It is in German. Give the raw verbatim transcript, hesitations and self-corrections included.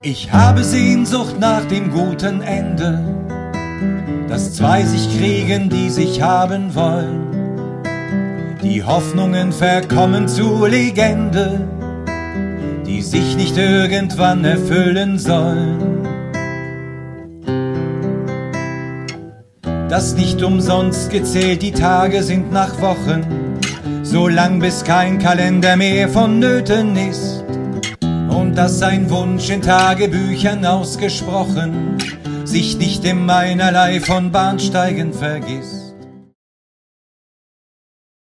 Ich habe Sehnsucht nach dem guten Ende, dass zwei sich kriegen, die sich haben wollen. Die Hoffnungen verkommen zu Legende, die sich nicht irgendwann erfüllen sollen. Das nicht umsonst gezählt, die Tage sind nach Wochen, so lang bis kein Kalender mehr vonnöten ist. Und dass ein Wunsch in Tagebüchern ausgesprochen sich nicht im Einerlei von Bahnsteigen vergisst.